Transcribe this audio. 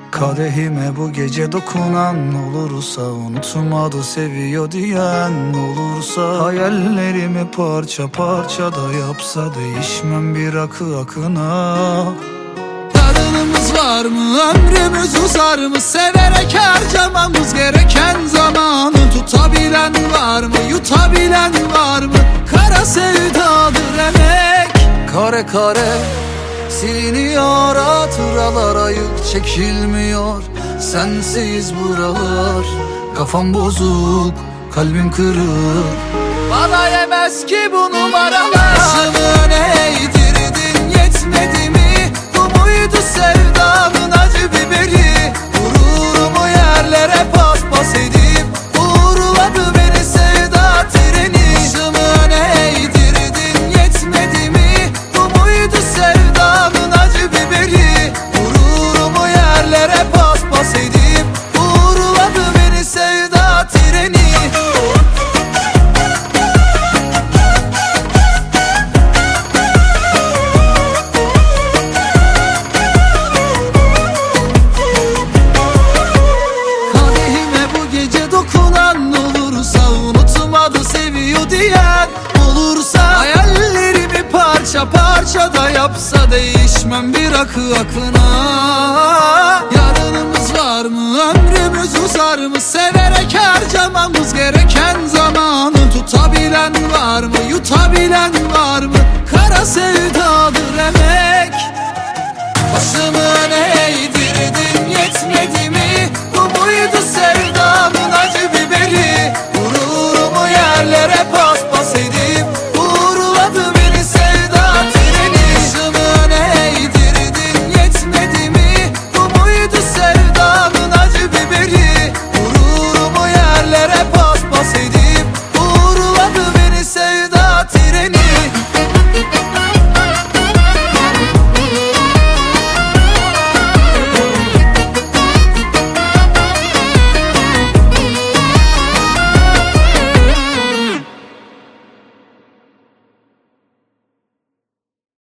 Kadehime bu gece dokunan olursa, unutmadı seviyor diyen olursa, hayallerimi parça parça da yapsa, değişmem bir akı akına. Yarınımız var mı, ömrümüz uzar mı, severek harcamamız gereken zamanı. Tutabilen var mı, yutabilen var mı, kara sevdadır emek. Kare kare siliniyor hatıralar, ayık çekilmiyor sensiz buralar. Kafam bozuk, kalbim kırık, bana yemez ki bu numaralar. Başımı eğdirdin, yetmedi mi? Bu muydu sevdanın acı biberi? Gururumu yerlere paspas edip uğurladı beni sevda treni. Başımı eğdirdin, yetmedi mi? Bu muydu sevdanın acı biberi? Gururumu yerlere paspas edip uğurladı beni sevda treni. Dokunan olursa, unutmadı seviyor diyen olursa, hayallerimi parça parça da yapsa, değişmem bir akı akına. Yarınımız var mı, ömrümüz uzar mı, severek harcamamız gereken zamanı. Tutabilen var mı, yutabilen